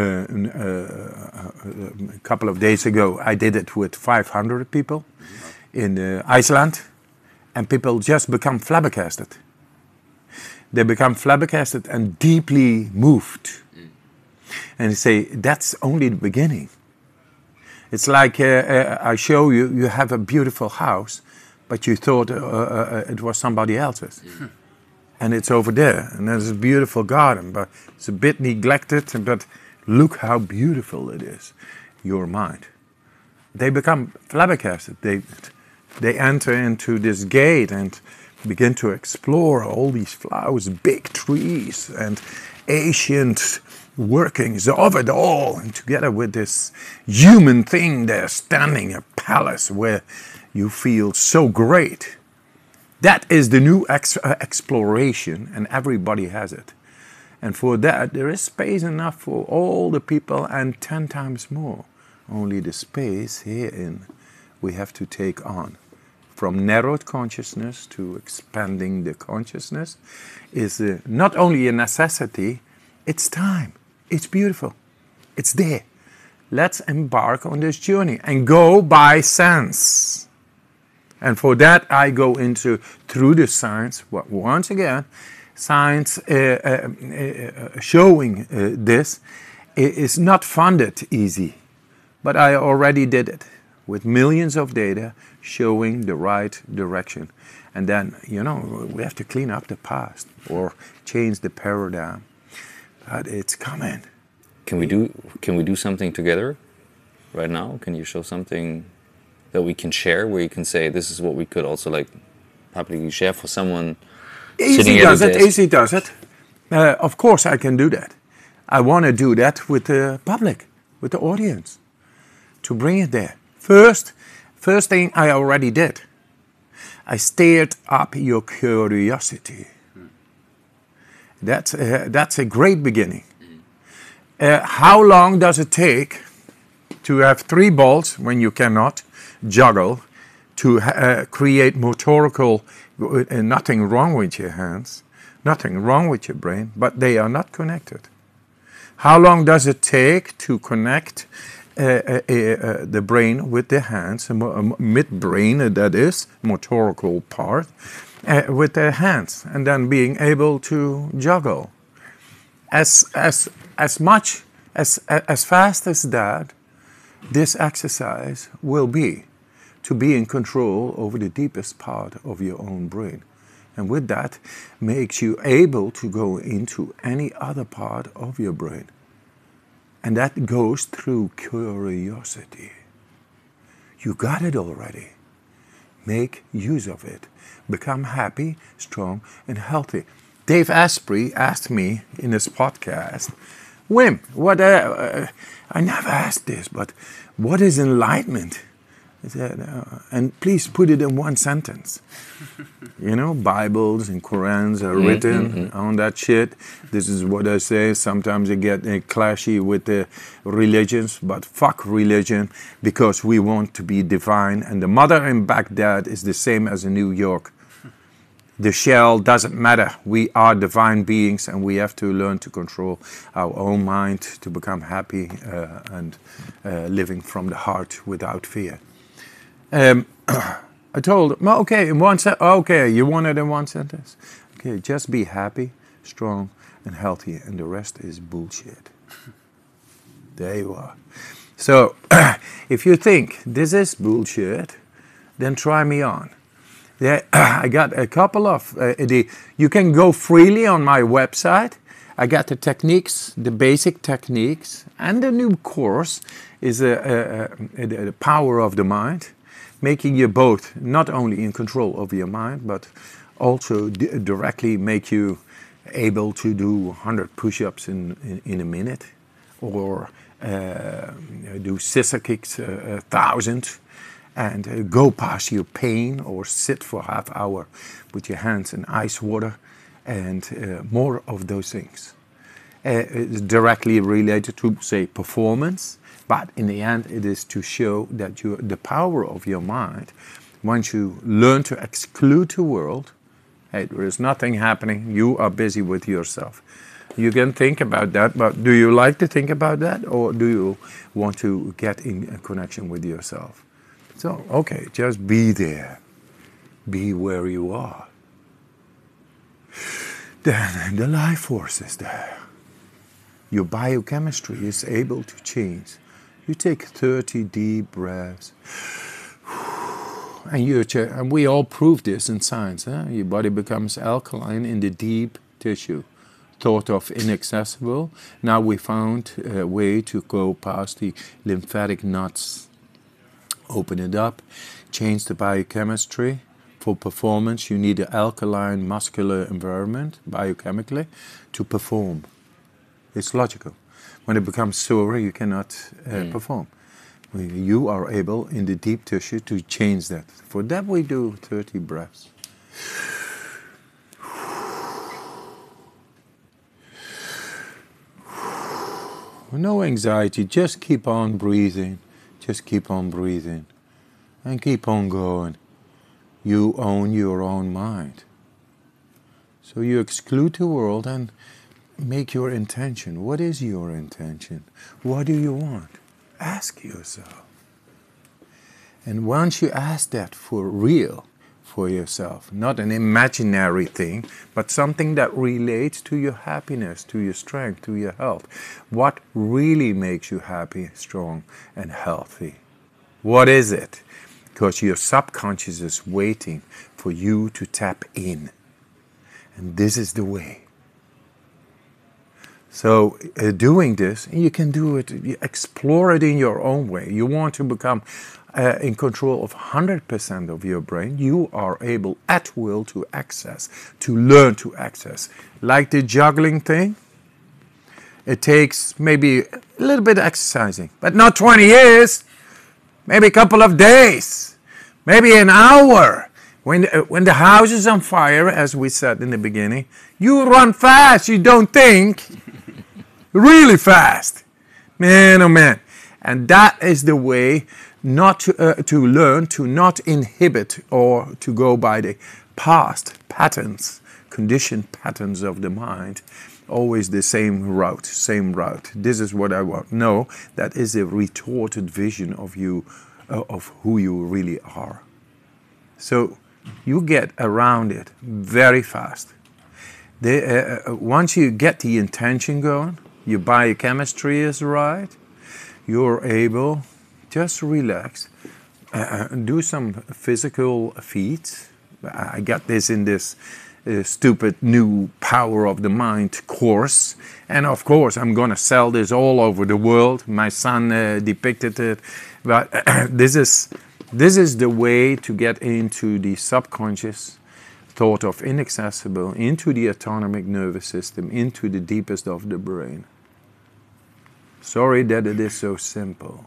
uh, a couple of days ago, I did it with five hundred people in uh, Iceland, and people just become flabbergasted. They become flabbergasted and deeply moved. Mm. And they say, that's only the beginning. It's like uh, uh, I show you, you have a beautiful house, but you thought uh, uh, it was somebody else's. Mm. And it's over there, and there's a beautiful garden, but it's a bit neglected, but look how beautiful it is, your mind. They become flabbergasted. They, they enter into this gate and begin to explore all these flowers, big trees, and ancient workings of it all. And together with this human thing there standing, a palace where you feel so great. That is the new ex uh, exploration, and everybody has it. And for that, there is space enough for all the people and ten times more. Only the space herein we have to take on. From narrowed consciousness to expanding the consciousness is uh, not only a necessity, it's time. It's beautiful. It's there. Let's embark on this journey and go by sense. And for that, I go into, through the science, well, once again, science uh, uh, uh, showing uh, this is not funded easy. But I already did it with millions of data showing the right direction. And then, you know, we have to clean up the past or change the paradigm. But it's coming. Can we do, can we do something together right now? Can you show something that we can share, where you can say this is what we could also like publicly share for someone easy sitting does at it, a desk? Easy does it. Uh, of course I can do that. I want to do that with the public, with the audience, to bring it there. First, first thing I already did, I stirred up your curiosity. That's a, that's a great beginning. Uh, how long does it take to have three balls when you cannot juggle, to uh, create motorical, uh, nothing wrong with your hands, nothing wrong with your brain, but they are not connected? How long does it take to connect uh, uh, uh, the brain with the hands, uh, midbrain, uh, that is, motorical part, uh, with the hands, and then being able to juggle? As, as, as much, as, as fast as that, this exercise will be to be in control over the deepest part of your own brain. And with that, makes you able to go into any other part of your brain. And that goes through curiosity. You got it already. Make use of it. Become happy, strong, and healthy. Dave Asprey asked me in his podcast, Wim, what, uh, uh, I never asked this, but what is enlightenment? I said, uh, and please put it in one sentence. You know, Bibles and Qurans are mm-hmm, written mm-hmm. on that shit. This is what I say. Sometimes it get uh, clashy with the religions, but fuck religion, because we want to be divine. And the mother in Baghdad is the same as in New York. The shell doesn't matter. We are divine beings, and we have to learn to control our own mind to become happy uh, and uh, living from the heart without fear. Um, I told him, well, okay, in one sentence. Okay, you want it in one sentence? Okay, just be happy, strong, and healthy, and the rest is bullshit. There you are. So, if you think this is bullshit, then try me on. Yeah, I got a couple of, uh, the, you can go freely on my website. I got the techniques, the basic techniques, and the new course is uh, uh, uh, the power of the mind, making you both not only in control of your mind, but also d directly make you able to do one hundred push-ups in, in, in a minute, or uh, do scissor kicks uh, a thousand, and uh, go past your pain, or sit for half hour with your hands in ice water, and uh, more of those things. is directly related to, say, performance. But in the end, it is to show that you, the power of your mind, once you learn to exclude the world, hey, there is nothing happening, you are busy with yourself. You can think about that, but do you like to think about that, or do you want to get in a connection with yourself? So, okay, just be there. Be where you are. Then the life force is there. Your biochemistry is able to change. You take thirty deep breaths. And, you, and we all prove this in science. Huh? Your body becomes alkaline in the deep tissue. Thought of inaccessible. Now we found a way to go past the lymphatic knots. Open it up. Change the biochemistry. For performance, you need an alkaline muscular environment, biochemically, to perform. It's logical. When it becomes sore, you cannot uh, mm. perform. You are able, in the deep tissue, to change that. For that, we do thirty breaths. No anxiety, just keep on breathing. Just keep on breathing. And keep on going. You own your own mind. So you exclude the world and make your intention. What is your intention? What do you want? Ask yourself. And once you ask that for real, for yourself, not an imaginary thing, but something that relates to your happiness, to your strength, to your health. What really makes you happy, strong, and healthy? What is it? Because your subconscious is waiting for you to tap in. And this is the way. So uh, doing this, you can do it, you explore it in your own way. You want to become uh, in control of one hundred percent of your brain. You are able at will to access, to learn to access. Like the juggling thing, it takes maybe a little bit of exercising, but not twenty years, maybe a couple of days, maybe an hour. When, uh, when the house is on fire, as we said in the beginning, you run fast, you don't think. Really fast. Man, oh man. And that is the way not to, uh, to learn, to not inhibit or to go by the past patterns, conditioned patterns of the mind. Always the same route, same route. This is what I want. No, that is a retorted vision of you, uh, of who you really are. So you get around it very fast. The, uh, once you get the intention going, your biochemistry is right, you're able, just relax, uh, do some physical feats. I got this in this uh, stupid new Power of the Mind course. And of course, I'm going to sell this all over the world. My son uh, depicted it. But uh, this is, this is the way to get into the subconscious thought of inaccessible, into the autonomic nervous system, into the deepest of the brain. Sorry that it is so simple.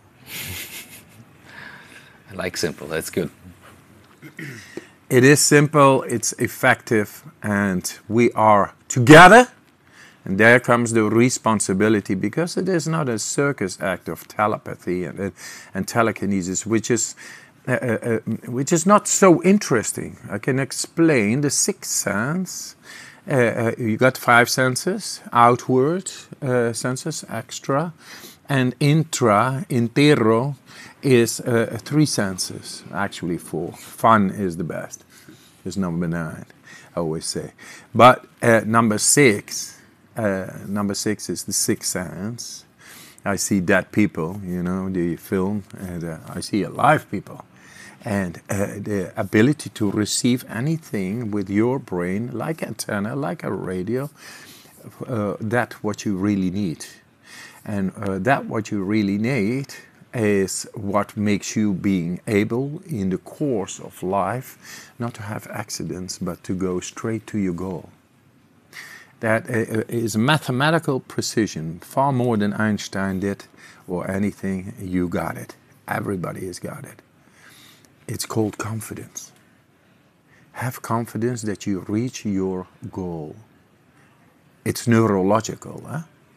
I like simple, that's good. It is simple, it's effective, and we are together. And there comes the responsibility, because it is not a circus act of telepathy and, and telekinesis, which is Uh, uh, which is not so interesting. I can explain the sixth sense. Uh, uh, you got five senses, outward uh, senses, extra, and intra, intero, is uh, three senses, actually four. Fun is the best. It's number nine, I always say. But uh, number six, uh, number six is the sixth sense. I see dead people, you know, the film, and uh, I see alive people. And uh, the ability to receive anything with your brain, like antenna, like a radio, uh, that's what you really need. And uh, that what you really need is what makes you being able in the course of life not to have accidents, but to go straight to your goal. That uh, is mathematical precision, far more than Einstein did or anything. You got it. Everybody has got it. It's called confidence. Have confidence that you reach your goal. It's neurological. Huh?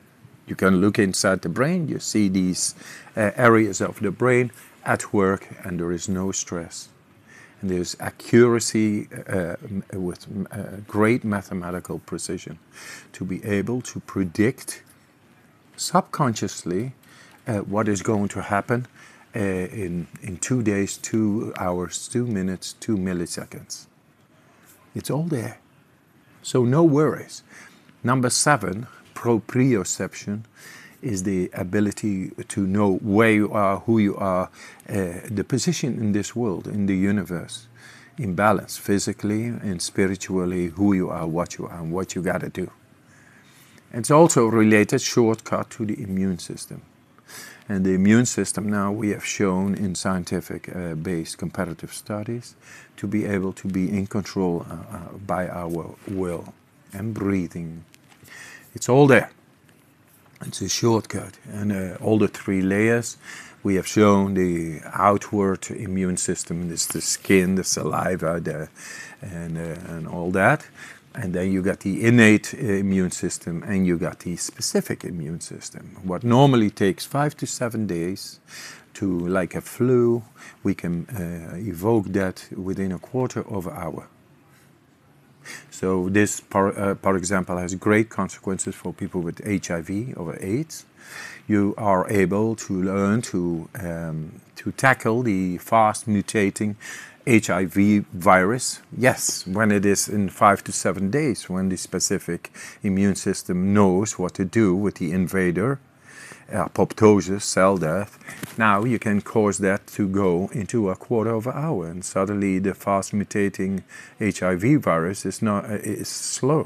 You can look inside the brain, you see these uh, areas of the brain at work, and there is no stress. And there's accuracy uh, with uh, great mathematical precision to be able to predict subconsciously uh, what is going to happen uh, in, in two days, two hours, two minutes, two milliseconds. It's all there. So no worries. Number seven, proprioception, is the ability to know where you are, who you are, uh, the position in this world, in the universe, in balance, physically and spiritually, who you are, what you are, and what you got to do. It's also related shortcut to the immune system. And the immune system now we have shown in scientific-based uh, comparative studies to be able to be in control uh, uh, by our will and breathing. It's all there. It's a shortcut. And uh, all the three layers we have shown, the outward immune system, this the skin, the saliva, the, and, uh, and all that. And then you got the innate immune system and you got the specific immune system. What normally takes five to seven days to, like a flu, we can uh, evoke that within a quarter of an hour. So this, for, uh, for example, has great consequences for people with H I V or AIDS. You are able to learn to, um, to tackle the fast mutating H I V virus, yes, when it is in five to seven days, when the specific immune system knows what to do with the invader, apoptosis, cell death. Now you can cause that to go into a quarter of an hour, and suddenly the fast mutating H I V virus is not uh, is slow,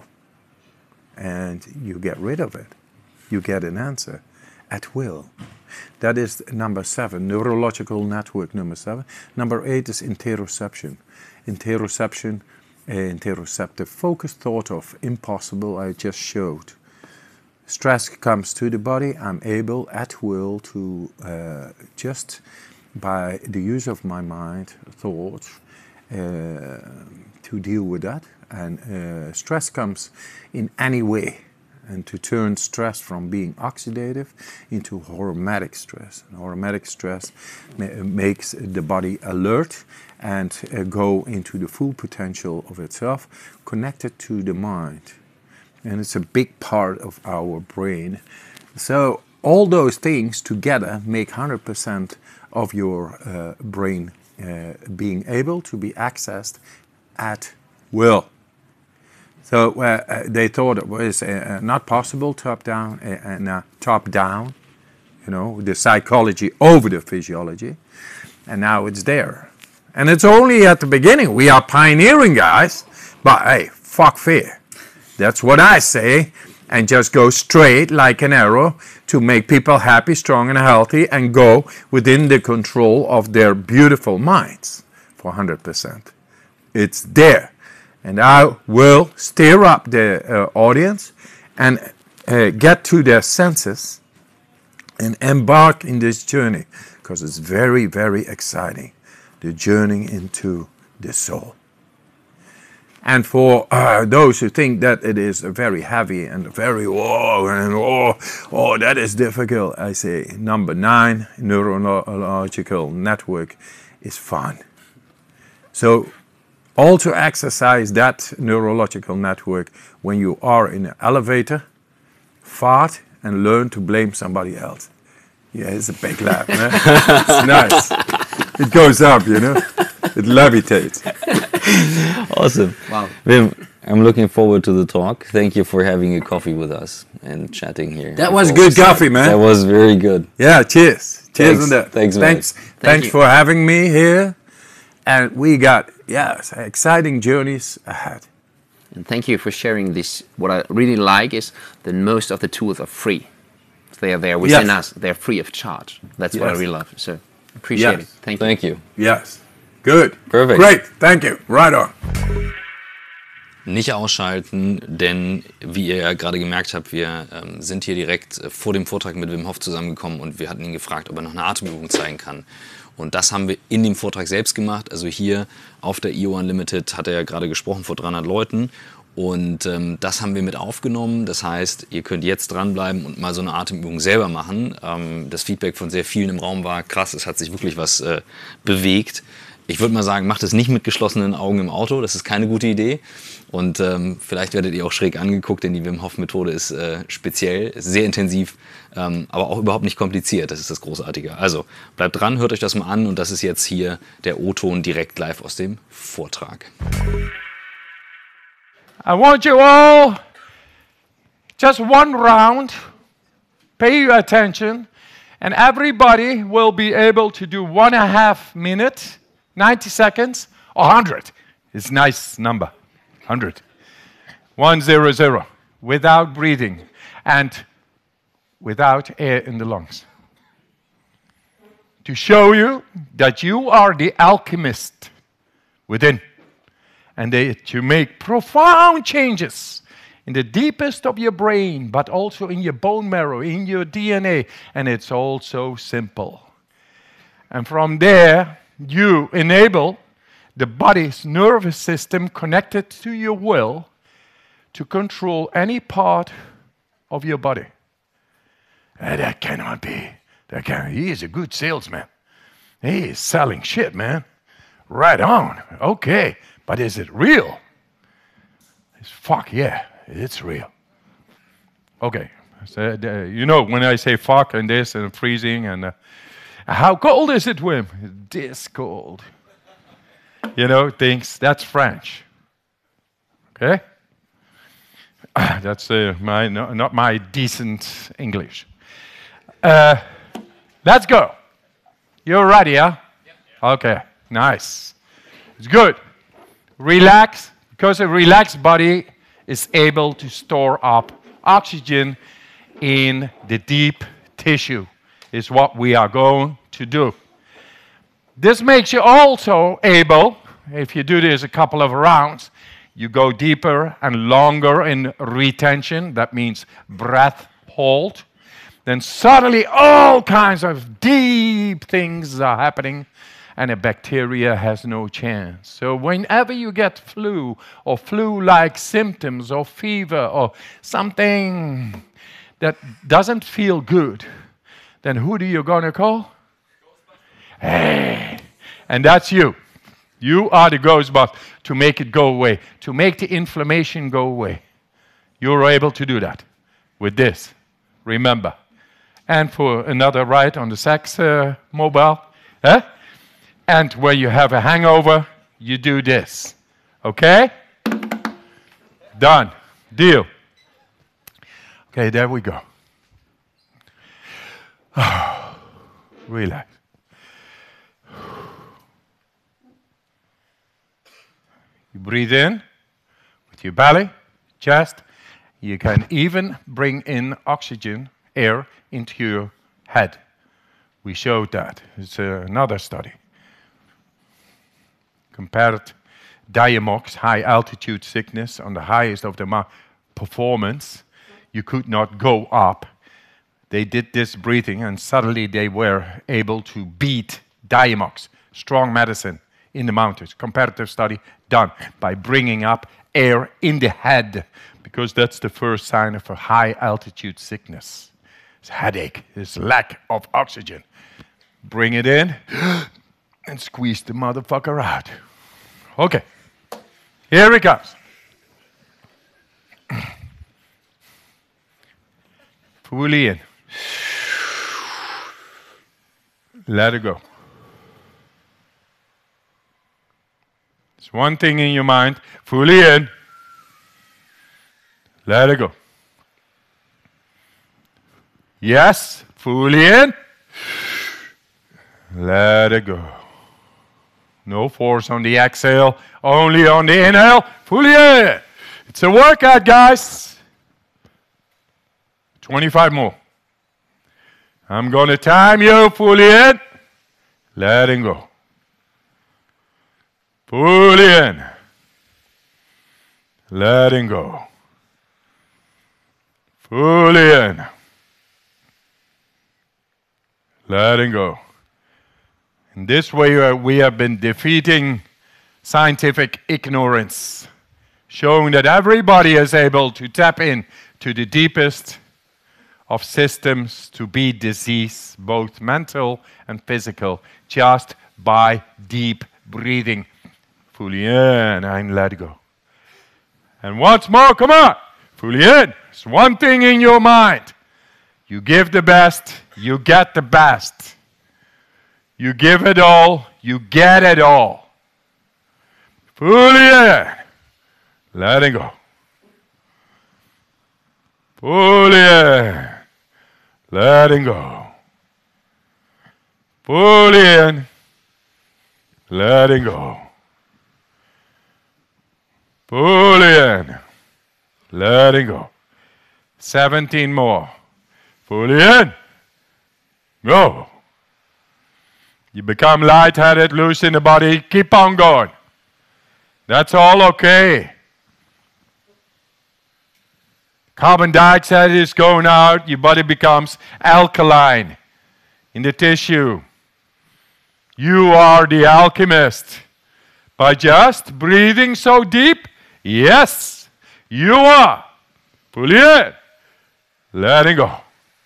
and you get rid of it. You get an answer at will. That is number seven, neurological network number seven. Number eight is interoception. Interoception, uh, interoceptive focus, thought of impossible, I just showed. Stress comes to the body, I'm able at will to uh, just by the use of my mind, thoughts, uh, to deal with that. And uh, stress comes in any way. And to turn stress from being oxidative into hormetic stress. And hormetic stress ma makes the body alert and uh, go into the full potential of itself, connected to the mind. And it's a big part of our brain. So all those things together make one hundred percent of your uh, brain uh, being able to be accessed at will. So uh, they thought it was uh, not possible top down uh, and uh, top down, you know, the psychology over the physiology, and now it's there. And it's only at the beginning. We are pioneering, guys, but hey, fuck fear. That's what I say, and just go straight like an arrow to make people happy, strong, and healthy, and go within the control of their beautiful minds for one hundred percent. It's there. And I will stir up the uh, audience and uh, get to their senses and embark in this journey, because it's very, very exciting, the journey into the soul. And for uh, those who think that it is very heavy and very, oh, and oh, oh, that is difficult, I say number nine, neurological network, is fun. So, all to exercise that neurological network when you are in an elevator, fart, and learn to blame somebody else. Yeah, it's a big laugh, man. It's nice. It goes up, you know. It levitates. Awesome. Wow. Wim, I'm looking forward to the talk. Thank you for having a coffee with us and chatting here. That was good coffee, man. That was very good. Yeah, cheers. Cheers on that. Thanks, man. Thanks, Thank thanks you. for having me here. And we got, yes, exciting journeys ahead. And thank you for sharing this. What I really like is that most of the tools are free. They are there within Yes. us. They're free of charge. That's what I Yes. really love. So appreciate Yes. it. Thank you. Thank you. Yes. Good. Perfect. Great. Thank you. Right on. Nicht ausschalten, denn wie ihr ja gerade gemerkt habt, wir ähm, sind hier direkt äh, vor dem Vortrag mit Wim Hof zusammengekommen und wir hatten ihn gefragt, ob er noch eine Atemübung zeigen kann. Und das haben wir in dem Vortrag selbst gemacht. Also hier auf der I O Unlimited hat er ja gerade gesprochen vor dreihundert Leuten Und ähm, das haben wir mit aufgenommen. Das heißt, ihr könnt jetzt dranbleiben und mal so eine Atemübung selber machen. Ähm, das Feedback von sehr vielen im Raum war krass, es hat sich wirklich was äh, bewegt. Ich würde mal sagen, macht es nicht mit geschlossenen Augen im Auto, das ist keine gute Idee. Und ähm, vielleicht werdet ihr auch schräg angeguckt, denn die Wim Hof Methode ist äh, speziell, ist sehr intensiv, ähm, aber auch überhaupt nicht kompliziert, das ist das Großartige. Also bleibt dran, hört euch das mal an und das ist jetzt hier der O-Ton direkt live aus dem Vortrag. I want you all, just one round, pay your attention, and everybody will be able to do one and a half minutes, ninety seconds, or one hundred. It's a nice number, one hundred. One, zero, zero, without breathing and without air in the lungs. To show you that you are the alchemist within. And they, to make profound changes in the deepest of your brain, but also in your bone marrow, in your D N A. And it's all so simple. And from there, you enable the body's nervous system connected to your will to control any part of your body. And that cannot be. That can, he is a good salesman. He is selling shit, man. Right on. Okay. But is it real? It's, fuck yeah, it's real. Okay, so, uh, you know when I say fuck and this and freezing and uh, how cold is it, Wim? This cold. You know, things, that's French. Okay? That's uh, my no, not my decent English. Uh, let's go. You're ready, huh? Yep. Okay, nice. It's good. Relax, because a relaxed body is able to store up oxygen in the deep tissue, is what we are going to do. This makes you also able, if you do this a couple of rounds, you go deeper and longer in retention, that means breath hold. Then suddenly all kinds of deep things are happening and a bacteria has no chance. So whenever you get flu or flu-like symptoms or fever or something that doesn't feel good, then who do you gonna call? Hey, and that's you. You are the Ghostbusters to make it go away, to make the inflammation go away. You're able to do that with this, remember. And for another ride on the Sax uh, mobile, eh? And when you have a hangover, you do this. Okay? Done. Deal. Okay, there we go. Relax. You breathe in with your belly, chest. You can even bring in oxygen, air, into your head. We showed that. It's uh, another study. Compared Diamox, high altitude sickness, on the highest of the performance, you could not go up. They did this breathing and suddenly they were able to beat Diamox, strong medicine in the mountains. Comparative study done by bringing up air in the head, because that's the first sign of a high altitude sickness. It's headache, it's lack of oxygen. Bring it in and squeeze the motherfucker out. Okay, here it comes. Fully in. Let it go. There's one thing in your mind, fully in. Let it go. Yes, fully in. Let it go. No force on the exhale, only on the inhale. Fully in. It's a workout, guys. twenty-five more. I'm going to time you. Fully in. Letting go. Fully in. Letting go. Fully in. Letting go. In this way, we have been defeating scientific ignorance. showing that everybody is able to tap in to the deepest of systems to beat disease, both mental and physical, just by deep breathing. Fully in and let go. And once more, come on. Fully in. It's one thing in your mind. You give the best, you get the best. You give it all, you get it all. Fully in. Letting go. Fully in. Letting go. Fully in. Letting go. Fully in. Letting go. seventeen more. Fully in. Go. You become lightheaded, loose in the body. Keep on going. That's all okay. Carbon dioxide is going out. Your body becomes alkaline in the tissue. You are the alchemist. By just breathing so deep, yes, you are. Fully in. Letting go.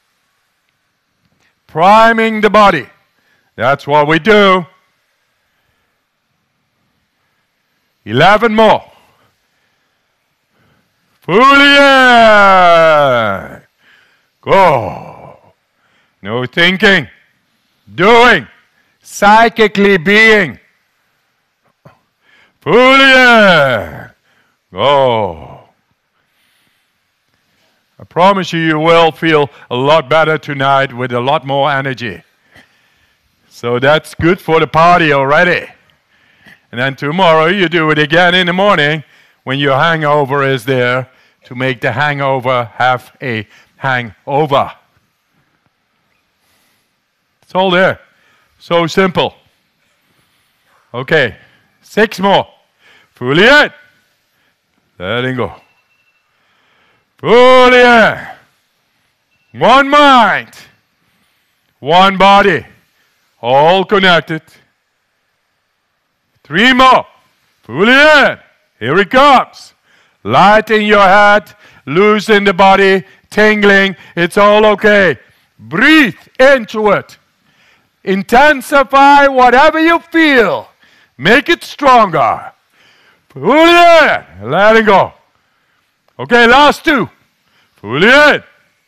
Priming the body. That's what we do. Eleven more. Fully in. Go. No thinking. Doing. Psychically being. Fully in. Go. I promise you, you will feel a lot better tonight with a lot more energy. So that's good for the party already. And then tomorrow you do it again in the morning when your hangover is there to make the hangover have a hangover. It's all there. So simple. Okay, six more. Fully in. Letting go. Fully in. One mind. One body. All connected. Three more. Fully in. Here it comes. Light in your head. Loose in the body. Tingling. It's all okay. Breathe into it. Intensify whatever you feel. Make it stronger. Fully in. Letting go. Okay, last two. Fully in.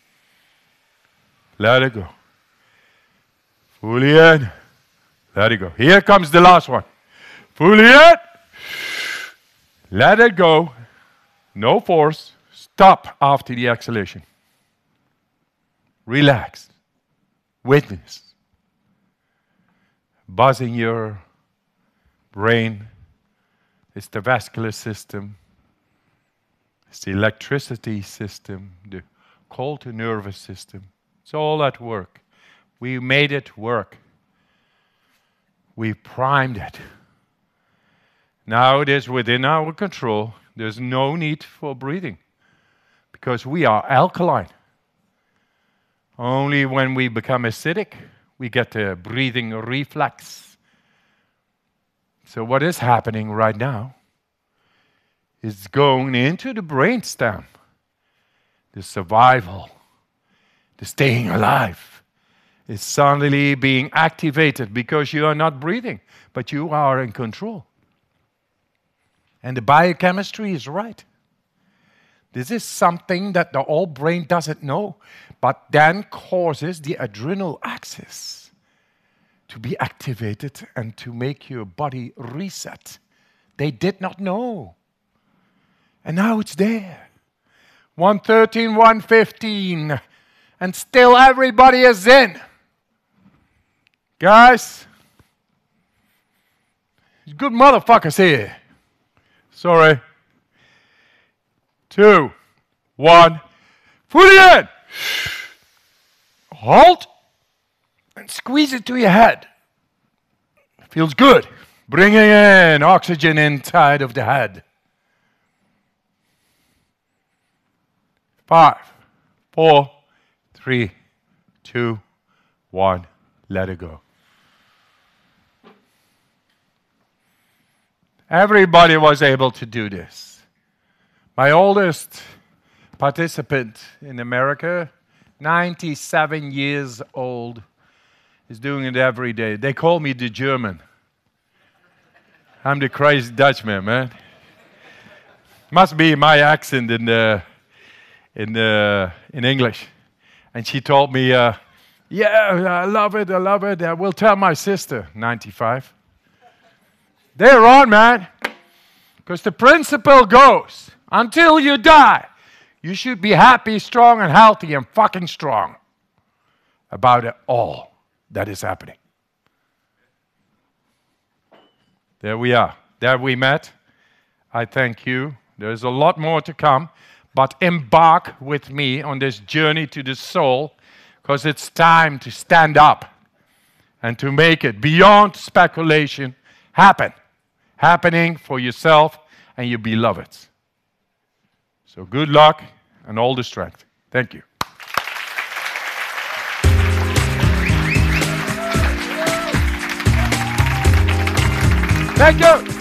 Let it go. Fully in. Let it go. Here comes the last one. Fully in. Let it go. No force. Stop after the exhalation. Relax. Witness. Buzz in your brain. It's the vascular system. It's the electricity system, the cold nervous system. It's all at work. We made it work. We primed it. Now it is within our control. There's no need for breathing because we are alkaline. Only when we become acidic, we get the breathing reflex. So what is happening right now is going into the brainstem. The survival, the staying alive is suddenly being activated because you are not breathing, but you are in control. And the biochemistry is right. This is something that the old brain doesn't know, but then causes the adrenal axis to be activated and to make your body reset. They did not know. And now it's there. one thirteen, one fifteen. And still everybody is in. Guys, good motherfuckers here. Sorry. Two, one, fully in. Halt. And squeeze it to your head. Feels good. Bringing in oxygen inside of the head. Five, four, three, two, one. Let it go. Everybody was able to do this. My oldest participant in America, ninety-seven years old, is doing it every day. They call me the German. I'm the crazy Dutchman, man. Must be my accent in the in the in English. And she told me, uh, "Yeah, I love it. I love it. I will tell my sister." ninety-five. They're on, man. Because the principle goes, until you die, you should be happy, strong, and healthy, and fucking strong about it all that is happening. There we are. There we met. I thank you. There's a lot more to come, but embark with me on this journey to the soul, because it's time to stand up and to make it beyond speculation happen. Happening for yourself and your beloveds. So good luck and all the strength. Thank you. Thank you.